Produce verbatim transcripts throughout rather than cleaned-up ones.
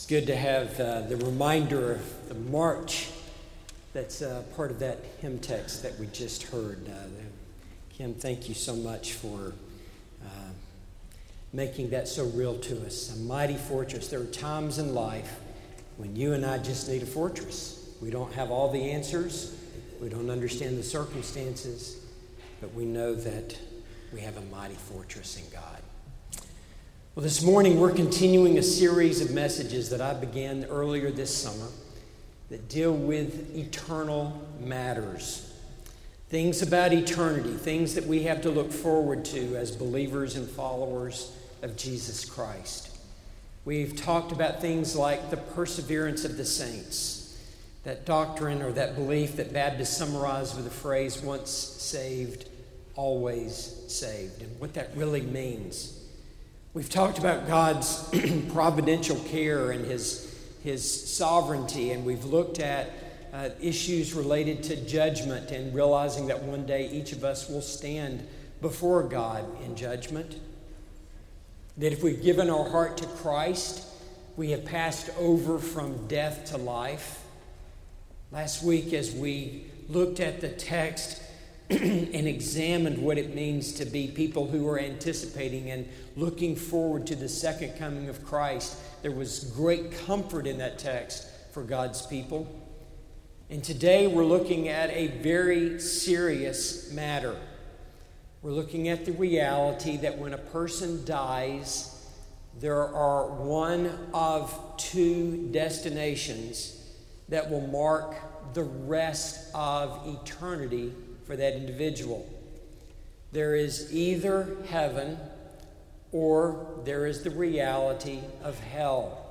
It's good to have uh, the reminder of the march that's uh, part of that hymn text that we just heard. Uh, Kim, thank you so much for uh, making that so real to us. A mighty fortress. There are times in life when you and I just need a fortress. We don't have all the answers. We don't understand the circumstances, but we know that we have a mighty fortress in God. Well, this morning we're continuing a series of messages that I began earlier this summer that deal with eternal matters. Things about eternity, things that we have to look forward to as believers and followers of Jesus Christ. We've talked about things like the perseverance of the saints, that doctrine or that belief that Baptists summarize with the phrase, once saved, always saved, and what that really means. We've talked about God's providential care and his, his sovereignty, and we've looked at uh, issues related to judgment and realizing that one day each of us will stand before God in judgment. That if we've given our heart to Christ, we have passed over from death to life. Last week, as we looked at the text and examined what it means to be people who are anticipating and looking forward to the second coming of Christ, there was great comfort in that text for God's people. And today we're looking at a very serious matter. We're looking at the reality that when a person dies, there are one of two destinations that will mark the rest of eternity for that individual. There is either heaven or there is the reality of hell.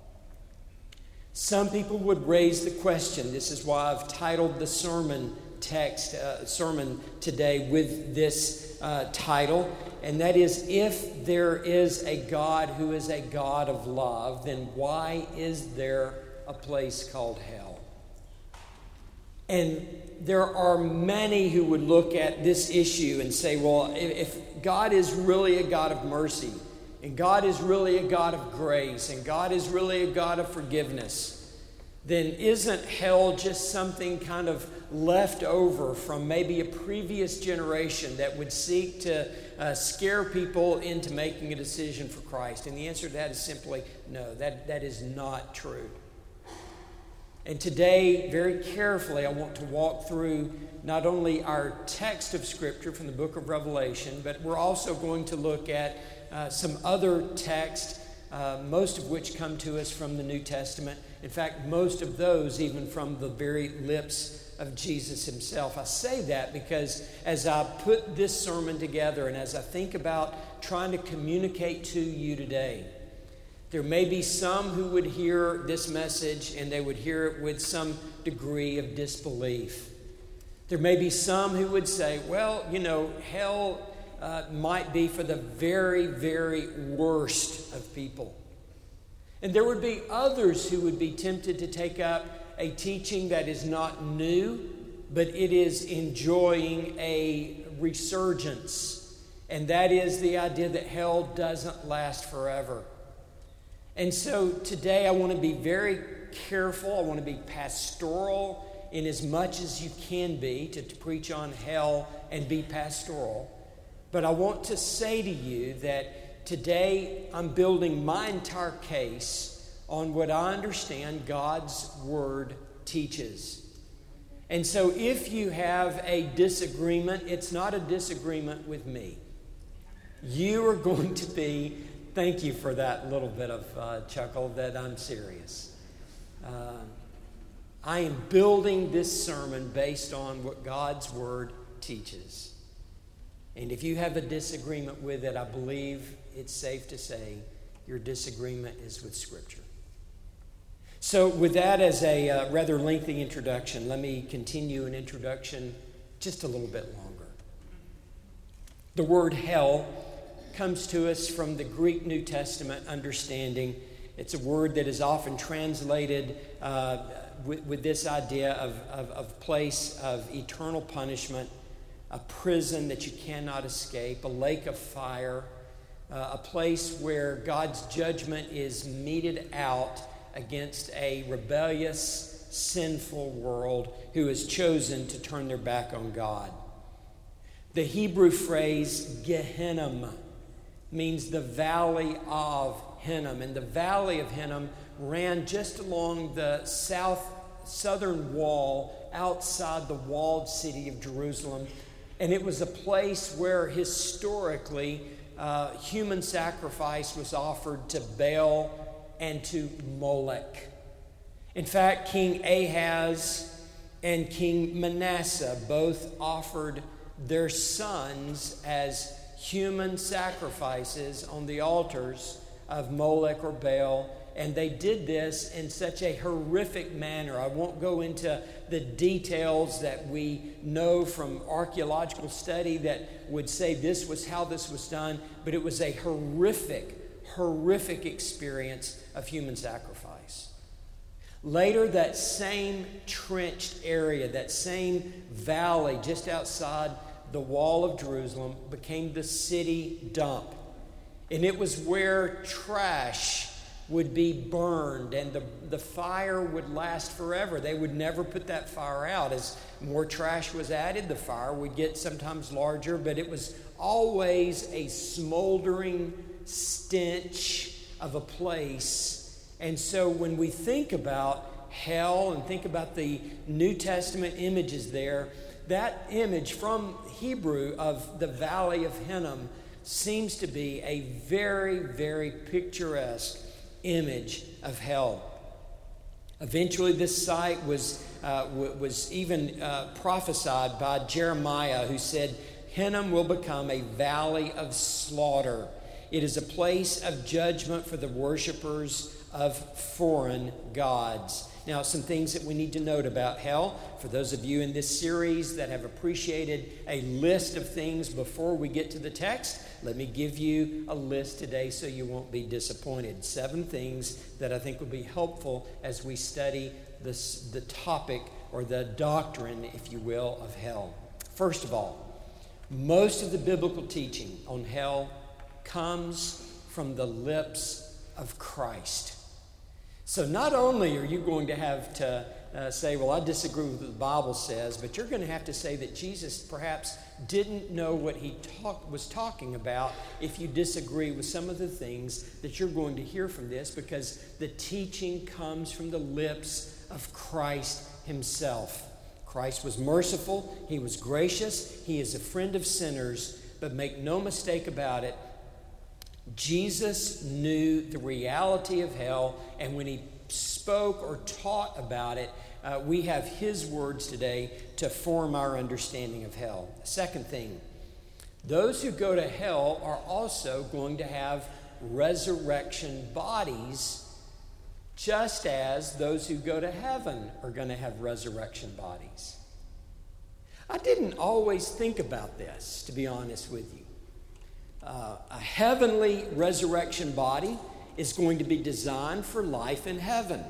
Some people would raise the question, this is why I've titled the sermon text, uh, sermon today with this uh, title, and that is, if there is a God who is a God of love, then why is there a place called hell? And there are many who would look at this issue and say, well, if God is really a God of mercy, and God is really a God of grace, and God is really a God of forgiveness, then isn't hell just something kind of left over from maybe a previous generation that would seek to uh, scare people into making a decision for Christ? And the answer to that is simply no, that, that is not true. And today, very carefully, I want to walk through not only our text of Scripture from the book of Revelation, but we're also going to look at uh, some other texts, uh, most of which come to us from the New Testament. In fact, most of those even from the very lips of Jesus himself. I say that because as I put this sermon together and as I think about trying to communicate to you today, there may be some who would hear this message and they would hear it with some degree of disbelief. There may be some who would say, well, you know, hell uh, might be for the very, very worst of people. And there would be others who would be tempted to take up a teaching that is not new, but it is enjoying a resurgence. And that is the idea that hell doesn't last forever. And so today I want to be very careful. I want to be pastoral in as much as you can be to, to preach on hell and be pastoral. But I want to say to you that today I'm building my entire case on what I understand God's Word teaches. And so if you have a disagreement, it's not a disagreement with me. You are going to be... Thank you for that little bit of uh, chuckle that I'm serious. Uh, I am building this sermon based on what God's Word teaches. And if you have a disagreement with it, I believe it's safe to say your disagreement is with Scripture. So with that as a uh, rather lengthy introduction, let me continue an introduction just a little bit longer. The word hell comes to us from the Greek New Testament understanding. It's a word that is often translated uh, with, with this idea of, of, of place of eternal punishment, a prison that you cannot escape, a lake of fire, uh, a place where God's judgment is meted out against a rebellious, sinful world who has chosen to turn their back on God. The Hebrew phrase Gehinnom means the valley of Hinnom. And the valley of Hinnom ran just along the south southern wall outside the walled city of Jerusalem. And it was a place where historically uh, human sacrifice was offered to Baal and to Molech. In fact, King Ahaz and King Manasseh both offered their sons as human sacrifices on the altars of Molech or Baal, and they did this in such a horrific manner. I won't go into the details that we know from archaeological study that would say this was how this was done, but it was a horrific, horrific experience of human sacrifice. Later, that same trenched area, that same valley just outside the wall of Jerusalem became the city dump. And it was where trash would be burned and the, the fire would last forever. They would never put that fire out. As more trash was added, the fire would get sometimes larger, but it was always a smoldering stench of a place. And so when we think about hell and think about the New Testament images there, that image from Hebrew of the Valley of Hinnom seems to be a very, very picturesque image of hell. Eventually, this site was, uh, w- was even uh, prophesied by Jeremiah, who said, Hinnom will become a valley of slaughter. It is a place of judgment for the worshipers of foreign gods. Now, some things that we need to note about hell. For those of you in this series that have appreciated a list of things before we get to the text, let me give you a list today so you won't be disappointed. Seven things that I think will be helpful as we study this, the topic or the doctrine, if you will, of hell. First of all, most of the biblical teaching on hell comes from the lips of Christ. So not only are you going to have to uh, say, well, I disagree with what the Bible says, but you're going to have to say that Jesus perhaps didn't know what he talk, was talking about if you disagree with some of the things that you're going to hear from this, because the teaching comes from the lips of Christ himself. Christ was merciful. He was gracious. He is a friend of sinners, but make no mistake about it, Jesus knew the reality of hell, and when he spoke or taught about it, uh, we have his words today to form our understanding of hell. Second thing, those who go to hell are also going to have resurrection bodies, just as those who go to heaven are going to have resurrection bodies. I didn't always think about this, to be honest with you. Uh, a heavenly resurrection body is going to be designed for life in heaven.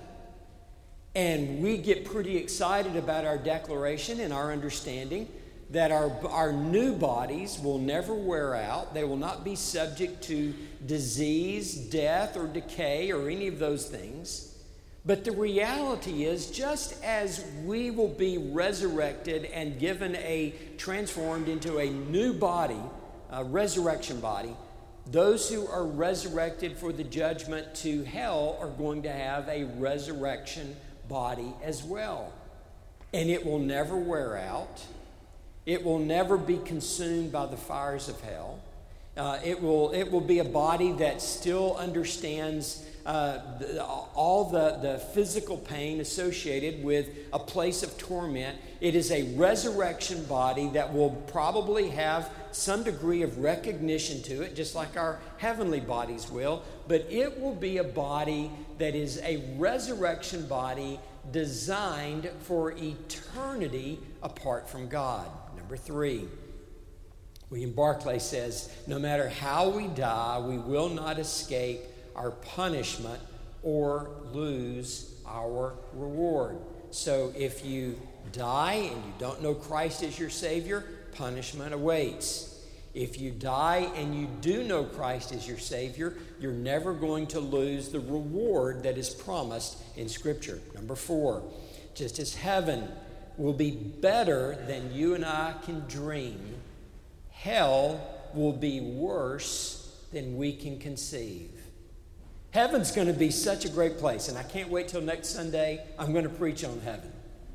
And we get pretty excited about our declaration and our understanding that our, our new bodies will never wear out. They will not be subject to disease, death, or decay, or any of those things. But the reality is, just as we will be resurrected and given a, transformed into a new body, a resurrection body, those who are resurrected for the judgment to hell are going to have a resurrection body as well. And it will never wear out. It will never be consumed by the fires of hell. Uh, it will it will be a body that still understands uh, the, all the, the physical pain associated with a place of torment. It is a resurrection body that will probably have some degree of recognition to it, just like our heavenly bodies will. But it will be a body that is a resurrection body designed for eternity apart from God. Number three, William Barclay says, no matter how we die, we will not escape our punishment or lose our reward. So if you die and you don't know Christ as your Savior, punishment awaits. If you die and you do know Christ as your Savior, you're never going to lose the reward that is promised in Scripture. Number four, just as heaven will be better than you and I can dream, hell will be worse than we can conceive. Heaven's going to be such a great place, and I can't wait till next Sunday. I'm going to preach on heaven.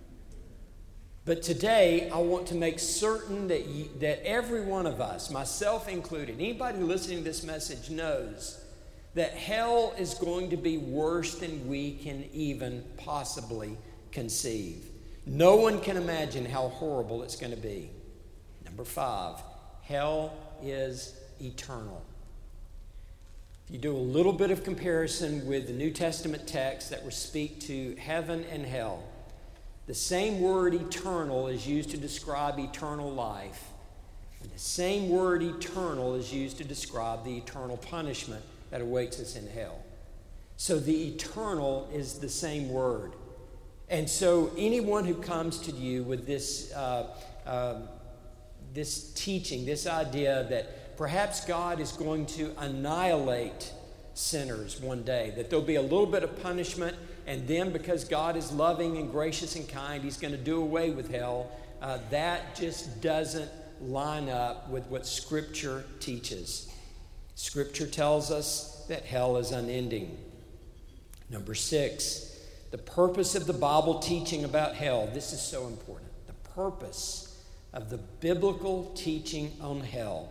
But today, I want to make certain that you, that every one of us, myself included, anybody listening to this message knows that hell is going to be worse than we can even possibly conceive. No one can imagine how horrible it's going to be. Number five, hell is eternal. If you do a little bit of comparison with the New Testament texts that would speak to heaven and hell, the same word eternal is used to describe eternal life, and the same word eternal is used to describe the eternal punishment that awaits us in hell. So the eternal is the same word. And so anyone who comes to you with this, uh, uh, this teaching, this idea that perhaps God is going to annihilate sinners one day, that there'll be a little bit of punishment, and then because God is loving and gracious and kind, He's going to do away with hell, uh, that just doesn't line up with what Scripture teaches. Scripture tells us that hell is unending. Number six, the purpose of the Bible teaching about hell. This is so important. The purpose of the biblical teaching on hell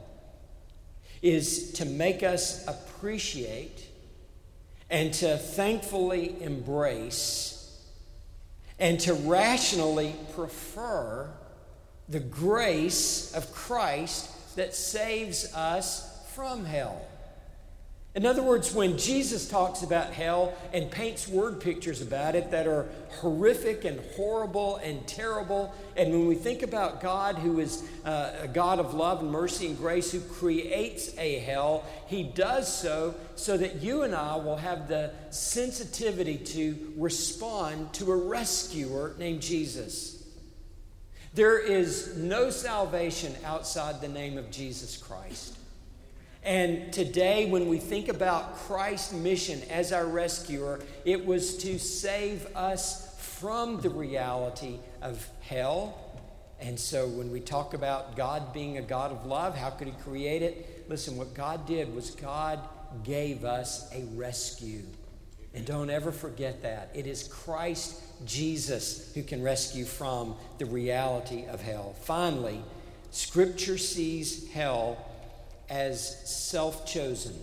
is to make us appreciate and to thankfully embrace and to rationally prefer the grace of Christ that saves us from hell. In other words, when Jesus talks about hell and paints word pictures about it that are horrific and horrible and terrible, and when we think about God, who is uh, a God of love and mercy and grace, who creates a hell, He does so so that you and I will have the sensitivity to respond to a rescuer named Jesus. There is no salvation outside the name of Jesus Christ. And today, when we think about Christ's mission as our rescuer, it was to save us from the reality of hell. And so when we talk about God being a God of love, how could He create it? Listen, what God did was God gave us a rescue. And don't ever forget that. It is Christ Jesus who can rescue from the reality of hell. Finally, Scripture sees hell as self-chosen.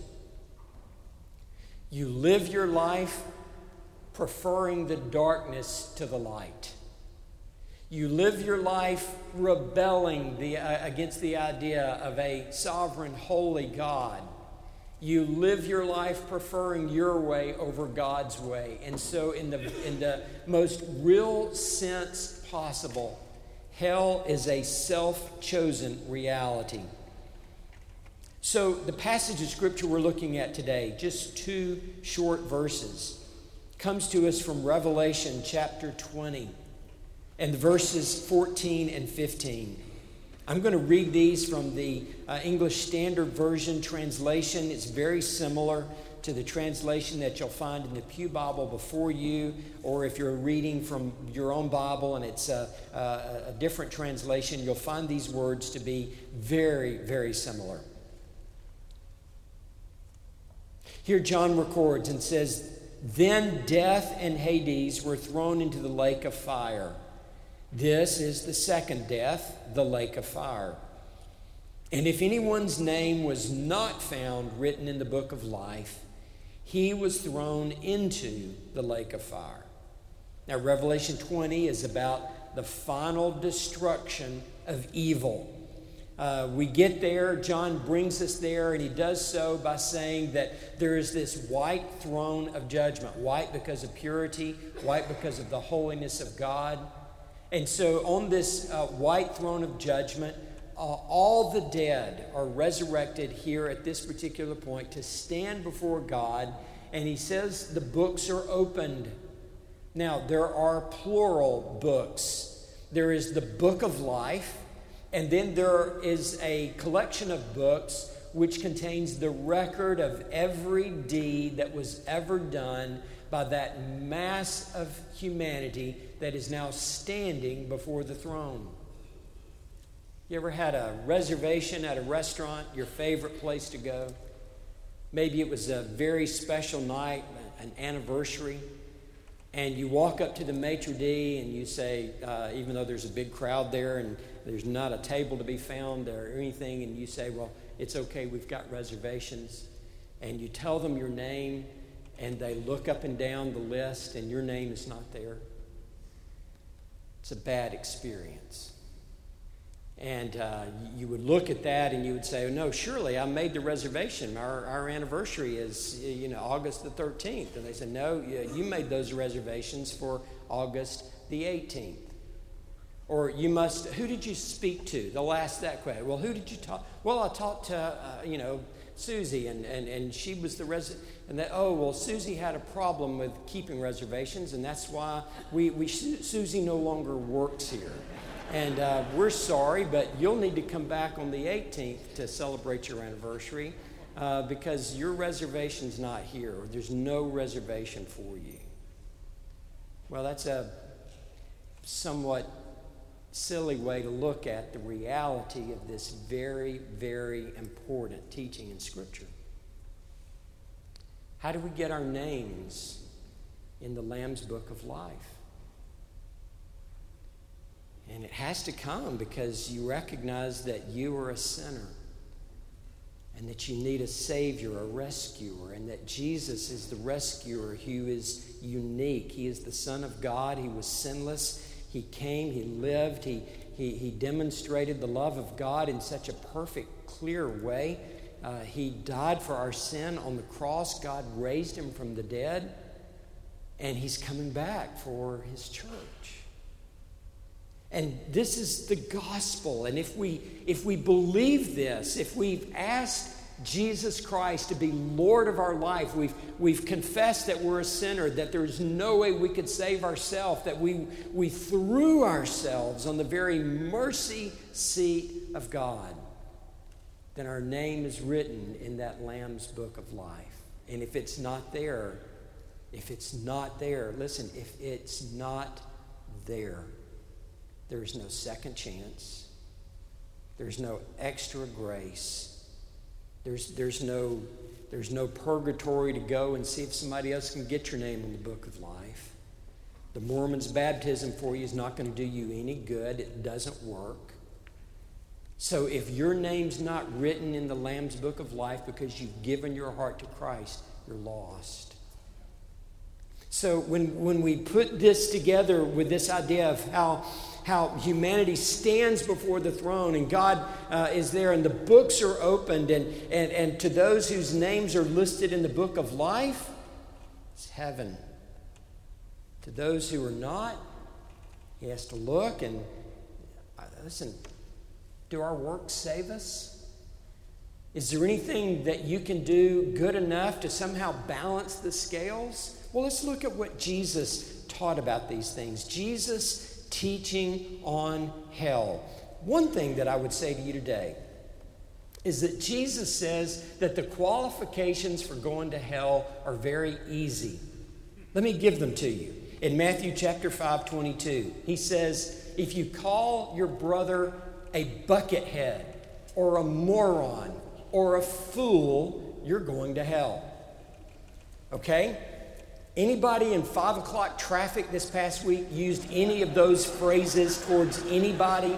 You live your life preferring the darkness to the light. You live your life rebelling the, uh, against the idea of a sovereign, holy God. You live your life preferring your way over God's way. And so in the, in the most real sense possible, hell is a self-chosen reality. So the passage of Scripture we're looking at today, just two short verses, comes to us from Revelation chapter twenty and verses fourteen and fifteen. I'm going to read these from the uh, English Standard Version translation. It's very similar to the translation that you'll find in the Pew Bible before you, or if you're reading from your own Bible and it's a, a, a different translation, you'll find these words to be very, very similar. Here John records and says, "Then death and Hades were thrown into the lake of fire. This is the second death, the lake of fire. And if anyone's name was not found written in the book of life, he was thrown into the lake of fire." Now, Revelation twenty is about the final destruction of evil. Uh, we get there, John brings us there, and he does so by saying that there is this white throne of judgment. White because of purity, white because of the holiness of God. And so on this uh, white throne of judgment, uh, all the dead are resurrected here at this particular point to stand before God. And he says the books are opened. Now, there are plural books. There is the book of life, And then there is a collection of books which contains the record of every deed that was ever done by that mass of humanity that is now standing before the throne. You ever had a reservation at a restaurant, your favorite place to go? Maybe it was a very special night, an anniversary, and you walk up to the maitre d' and you say, uh, even though there's a big crowd there and there's not a table to be found or anything, and you say, well, it's okay, we've got reservations. And you tell them your name, and they look up and down the list, and your name is not there. It's a bad experience. And uh, you would look at that and you would say, oh, no, surely I made the reservation. Our, our anniversary is, you know, August the thirteenth. And they said, no, you made those reservations for August the eighteenth. Or you must, who did you speak to? They'll ask that question. Well, who did you talk? Well, I talked to, uh, you know, Susie, and, and, and she was the resident. And that, oh, well, Susie had a problem with keeping reservations, and that's why we, we Susie no longer works here. And uh, we're sorry, but you'll need to come back on the eighteenth to celebrate your anniversary uh, because your reservation's not here. Or there's no reservation for you. Well, that's a somewhat silly way to look at the reality of this very, very important teaching in Scripture. How do we get our names in the Lamb's Book of Life? And it has to come because you recognize that you are a sinner and that you need a Savior, a rescuer, and that Jesus is the rescuer who is unique. He is the Son of God. He was sinless. He came, he lived, he, he, he demonstrated the love of God in such a perfect, clear way. Uh, he died for our sin on the cross. God raised him from the dead, and he's coming back for his church. And this is the gospel. And if we if we believe this, if we've asked Jesus Christ to be Lord of our life, we've we've confessed that we're a sinner, that there's no way we could save ourselves, that we we threw ourselves on the very mercy seat of God, then our name is written in that Lamb's Book of Life. And if it's not there, if it's not there, listen, if it's not there, there's no second chance. There's no extra grace. There's, there's, no, there's no purgatory to go and see if somebody else can get your name in the book of life. The Mormon's baptism for you is not going to do you any good. It doesn't work. So if your name's not written in the Lamb's Book of Life because you've given your heart to Christ, you're lost. So when, when we put this together with this idea of how how humanity stands before the throne and God uh, is there and the books are opened and, and, and to those whose names are listed in the book of life, it's heaven. To those who are not, he has to look and uh, listen, do our works save us? Is there anything that you can do good enough to somehow balance the scales? Well, let's look at what Jesus taught about these things. Jesus teaching on hell. One thing that I would say to you today is that Jesus says that the qualifications for going to hell are very easy. Let me give them to you. In Matthew chapter five, twenty-two, he says, if you call your brother a buckethead or a moron or a fool, you're going to hell. Okay? Anybody in five o'clock traffic this past week used any of those phrases towards anybody?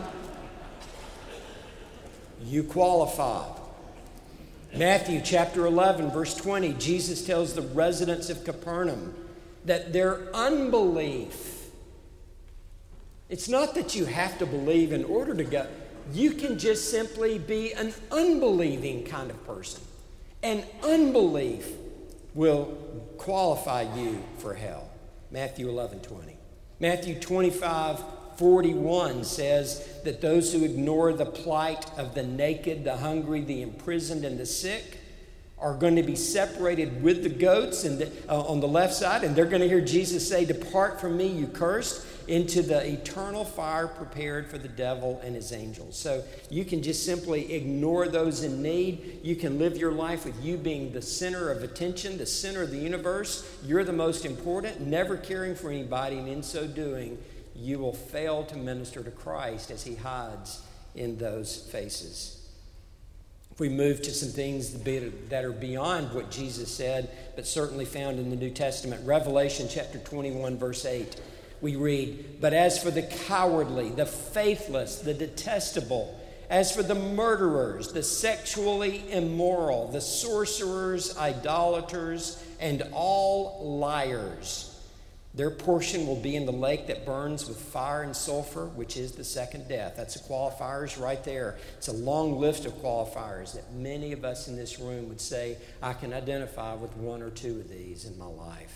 You qualify. Matthew chapter eleven, verse twenty, Jesus tells the residents of Capernaum that their unbelief, it's not that you have to believe in order to go. You can just simply be an unbelieving kind of person. And unbelief will qualify you for hell. Matthew eleven, twenty. Matthew twenty-five, forty-one says that those who ignore the plight of the naked, the hungry, the imprisoned, and the sick are going to be separated with the goats and the, uh, on the left side, and they're going to hear Jesus say, "Depart from me, you cursed," into the eternal fire prepared for the devil and his angels. So you can just simply ignore those in need. You can live your life with you being the center of attention, the center of the universe. You're the most important, never caring for anybody, and in so doing, you will fail to minister to Christ as he hides in those faces. If we move to some things that are beyond what Jesus said, but certainly found in the New Testament, Revelation chapter twenty-one, verse eight, we read, "But as for the cowardly, the faithless, the detestable, as for the murderers, the sexually immoral, the sorcerers, idolaters, and all liars, their portion will be in the lake that burns with fire and sulfur, which is the second death." That's the qualifiers right there. It's a long list of qualifiers that many of us in this room would say, I can identify with one or two of these in my life.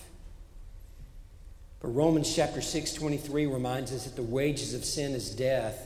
But Romans chapter six twenty-three reminds us that the wages of sin is death.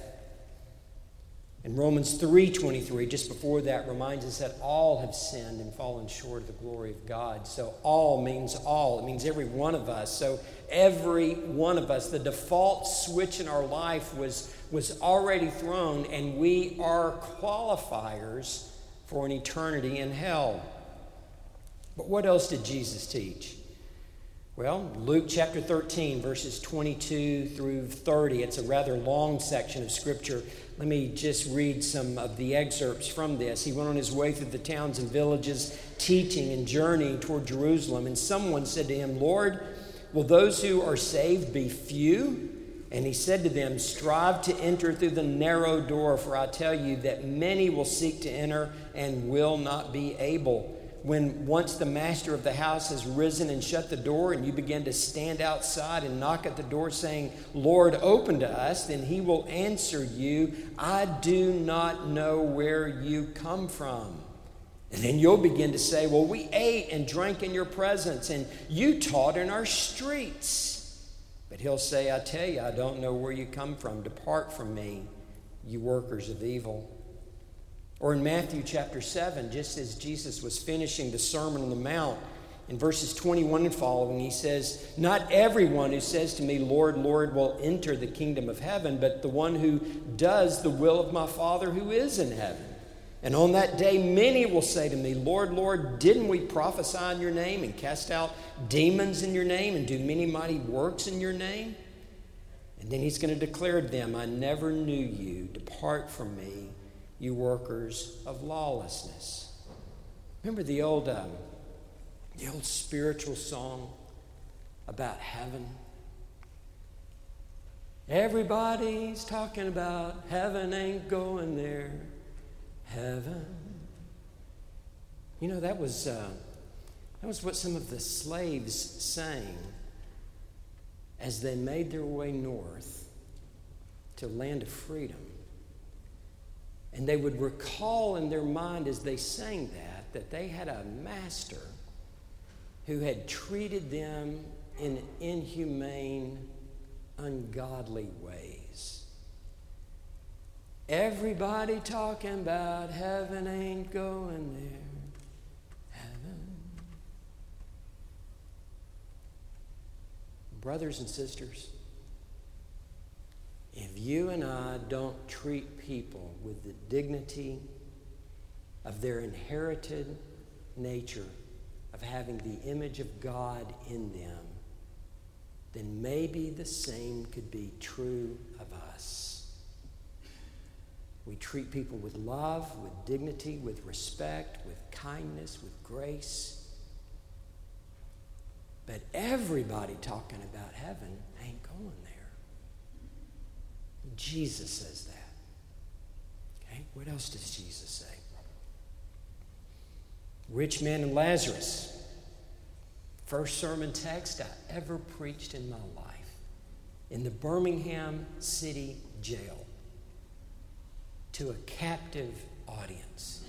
And Romans three twenty-three, just before that, reminds us that all have sinned and fallen short of the glory of God. So all means all. It means every one of us. So every one of us, the default switch in our life was, was already thrown, and we are qualifiers for an eternity in hell. But what else did Jesus teach? Well, Luke chapter thirteen, verses twenty-two through thirty. It's a rather long section of Scripture. Let me just read some of the excerpts from this. He went on his way through the towns and villages, teaching and journeying toward Jerusalem. And someone said to him, "Lord, will those who are saved be few?" And he said to them, "Strive to enter through the narrow door, for I tell you that many will seek to enter and will not be able. When once the master of the house has risen and shut the door, and you begin to stand outside and knock at the door saying, 'Lord, open to us,' then he will answer you, 'I do not know where you come from.' And then you'll begin to say, 'Well, we ate and drank in your presence, and you taught in our streets.' But he'll say, 'I tell you, I don't know where you come from. Depart from me, you workers of evil.'" Or in Matthew chapter seven, just as Jesus was finishing the Sermon on the Mount, in verses twenty-one and following, he says, "Not everyone who says to me, 'Lord, Lord,' will enter the kingdom of heaven, but the one who does the will of my Father who is in heaven. And on that day, many will say to me, 'Lord, Lord, didn't we prophesy in your name and cast out demons in your name and do many mighty works in your name?' And then he's going to declare to them, 'I never knew you. Depart from me, you workers of lawlessness.'" Remember the old, um, the old spiritual song about heaven? Everybody's talking about heaven, ain't going there. Heaven. You know, that was uh, that was what some of the slaves sang as they made their way north to the land of freedom. And they would recall in their mind as they sang that, that they had a master who had treated them in inhumane, ungodly ways. Everybody talking about heaven, ain't going there. Heaven. Brothers and sisters, if you and I don't treat people with the dignity of their inherited nature of having the image of God in them, then maybe the same could be true of us. We treat people with love, with dignity, with respect, with kindness, with grace. But everybody talking about heaven ain't going there. Jesus says that. Okay, what else does Jesus say? Rich man and Lazarus. First sermon text I ever preached in my life. In the Birmingham City Jail. To a captive audience.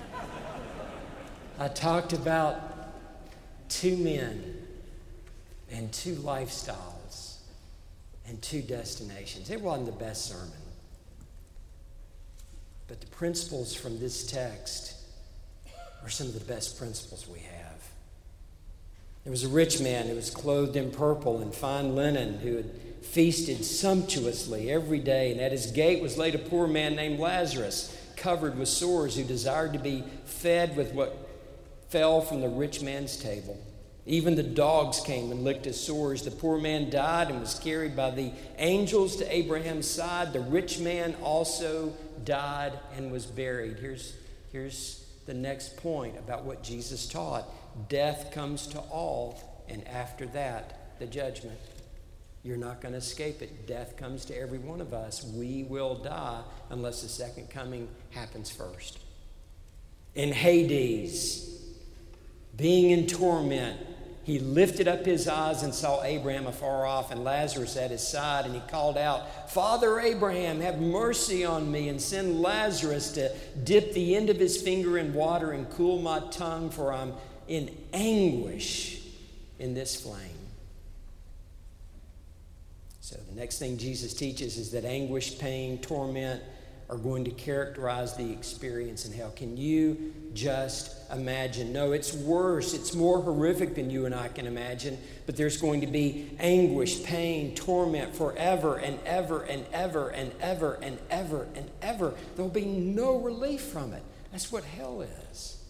I talked about two men and two lifestyles and two destinations. It wasn't the best sermon. But the principles from this text are some of the best principles we have. There was a rich man who was clothed in purple and fine linen, who had feasted sumptuously every day, and at his gate was laid a poor man named Lazarus, covered with sores, who desired to be fed with what fell from the rich man's table. Even the dogs came and licked his sores. The poor man died and was carried by the angels to Abraham's side. The rich man also died and was buried. Here's, here's the next point about what Jesus taught. Death comes to all, and after that, the judgment. You're not going to escape it. Death comes to every one of us. We will die unless the second coming happens first. In Hades, being in torment, he lifted up his eyes and saw Abraham afar off and Lazarus at his side, and he called out, "Father Abraham, have mercy on me and send Lazarus to dip the end of his finger in water and cool my tongue, for I'm in anguish in this flame." So the next thing Jesus teaches is that anguish, pain, torment are going to characterize the experience in hell. Can you just imagine? No, it's worse. It's more horrific than you and I can imagine. But there's going to be anguish, pain, torment forever and ever and ever and ever and ever and ever. There'll be no relief from it. That's what hell is.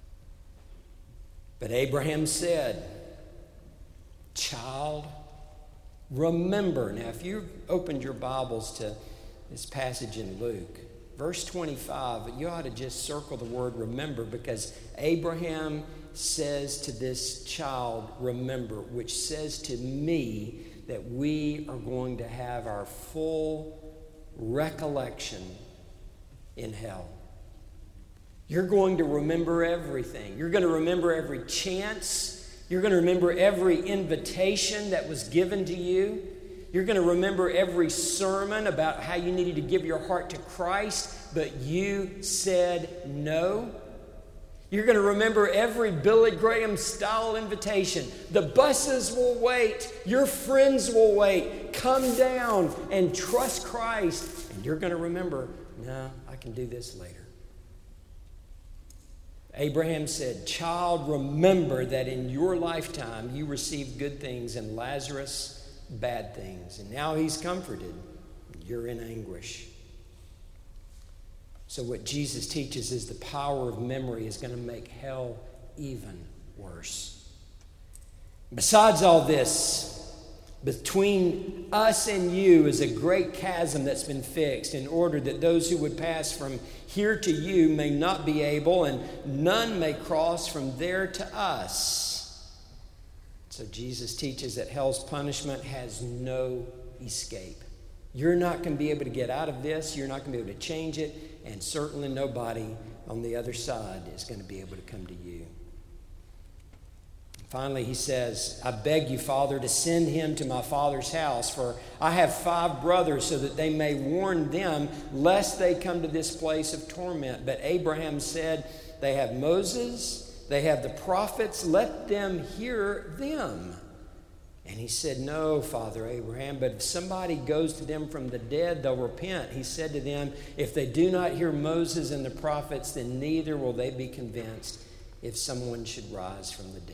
But Abraham said, "Child, remember." Now, if you opened your Bibles to this passage in Luke, verse twenty-five, you ought to just circle the word remember, because Abraham says to this child, remember, which says to me that we are going to have our full recollection in hell. You're going to remember everything. You're going to remember every chance. You're going to remember every invitation that was given to you. You're going to remember every sermon about how you needed to give your heart to Christ, but you said no. You're going to remember every Billy Graham style invitation. The buses will wait. Your friends will wait. Come down and trust Christ. And you're going to remember, no, I can do this later. Abraham said, "Child, remember that in your lifetime you received good things and Lazarus bad things. And now he's comforted. You're in anguish." So what Jesus teaches is the power of memory is going to make hell even worse. Besides all this, between us and you is a great chasm that's been fixed, in order that those who would pass from here to you may not be able, and none may cross from there to us. So Jesus teaches that hell's punishment has no escape. You're not going to be able to get out of this. You're not going to be able to change it. And certainly nobody on the other side is going to be able to come to you. Finally, he says, "I beg you, Father, to send him to my father's house, for I have five brothers, so that they may warn them, lest they come to this place of torment." But Abraham said, "They have Moses, they have the prophets, let them hear them." And he said, "No, Father Abraham, but if somebody goes to them from the dead, they'll repent." He said to them, "If they do not hear Moses and the prophets, then neither will they be convinced if someone should rise from the dead."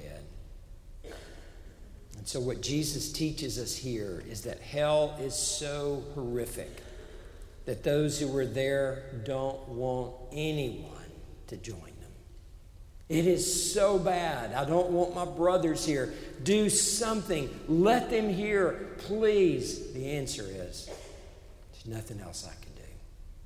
And so what Jesus teaches us here is that hell is so horrific that those who were there don't want anyone to join them. It is so bad. I don't want my brothers here. Do something. Let them hear, please. The answer is, there's nothing else I can do.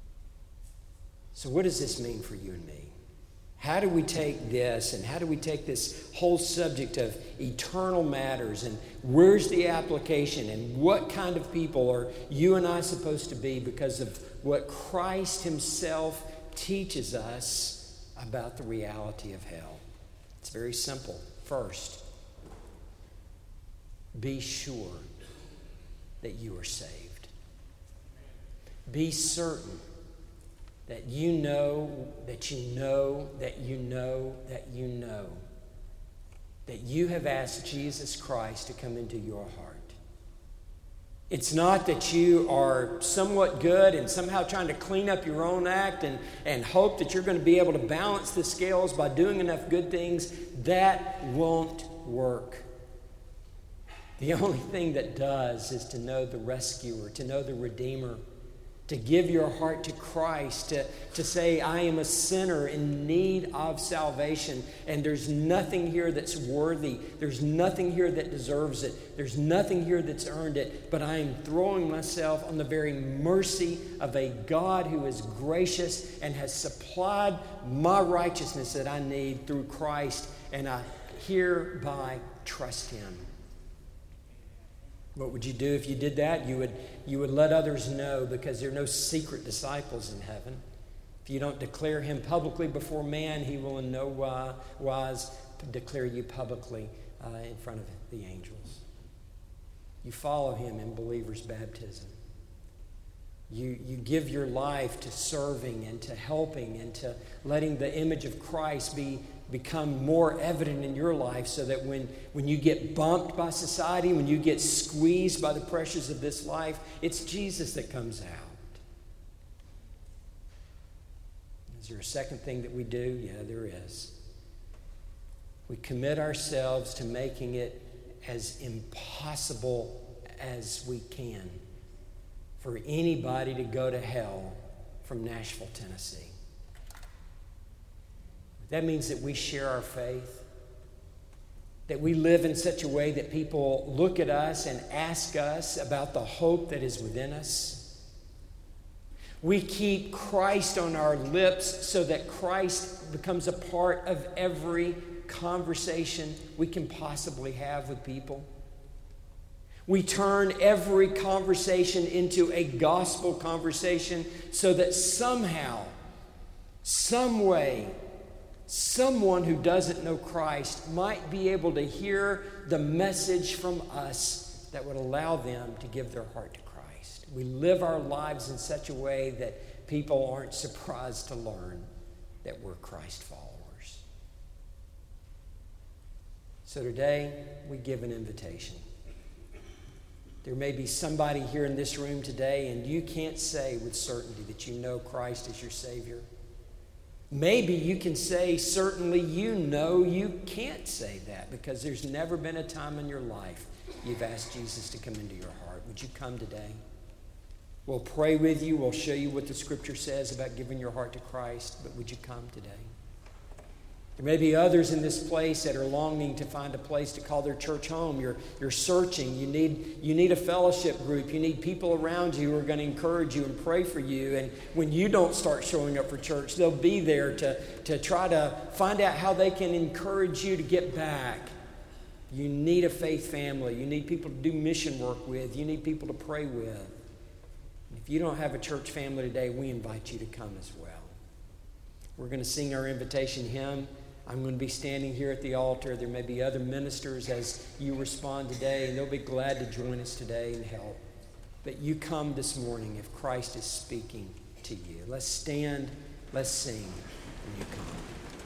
So what does this mean for you and me? How do we take this, and how do we take this whole subject of eternal matters, and where's the application, and what kind of people are you and I supposed to be because of what Christ himself teaches us about the reality of hell? It's very simple. First, be sure that you are saved. Be certain that you know, that you know, that you know, that you know, that you have asked Jesus Christ to come into your heart. It's not that you are somewhat good and somehow trying to clean up your own act and, and hope that you're going to be able to balance the scales by doing enough good things. That won't work. The only thing that does is to know the rescuer, to know the Redeemer, to give your heart to Christ, to, to say, I am a sinner in need of salvation, and there's nothing here that's worthy. There's nothing here that deserves it. There's nothing here that's earned it, but I am throwing myself on the very mercy of a God who is gracious and has supplied my righteousness that I need through Christ, and I hereby trust Him. What would you do if you did that? You would, you would let others know, because there are no secret disciples in heaven. If you don't declare Him publicly before man, He will in no wise declare you publicly uh, in front of the angels. You follow Him in believer's baptism. You, you give your life to serving and to helping and to letting the image of Christ be become more evident in your life, so that when, when you get bumped by society, when you get squeezed by the pressures of this life, it's Jesus that comes out. Is there a second thing that we do? Yeah, there is. We commit ourselves to making it as impossible as we can for anybody to go to hell from Nashville, Tennessee. That means that we share our faith, that we live in such a way that people look at us and ask us about the hope that is within us. We keep Christ on our lips so that Christ becomes a part of every conversation we can possibly have with people. We turn every conversation into a gospel conversation so that somehow, some way, someone who doesn't know Christ might be able to hear the message from us that would allow them to give their heart to Christ. We live our lives in such a way that people aren't surprised to learn that we're Christ followers. So today, we give an invitation. There may be somebody here in this room today, and you can't say with certainty that you know Christ as your Savior. Maybe you can say, certainly you know you can't say that, because there's never been a time in your life you've asked Jesus to come into your heart. Would you come today? We'll pray with you. We'll show you what the Scripture says about giving your heart to Christ, but would you come today? There may be others in this place that are longing to find a place to call their church home. You're, you're searching. You need, you need a fellowship group. You need people around you who are going to encourage you and pray for you. And when you don't start showing up for church, they'll be there to, to try to find out how they can encourage you to get back. You need a faith family. You need people to do mission work with. You need people to pray with. If you don't have a church family today, we invite you to come as well. We're going to sing our invitation hymn. I'm going to be standing here at the altar. There may be other ministers as you respond today, and they'll be glad to join us today and help. But you come this morning if Christ is speaking to you. Let's stand, let's sing, and you come.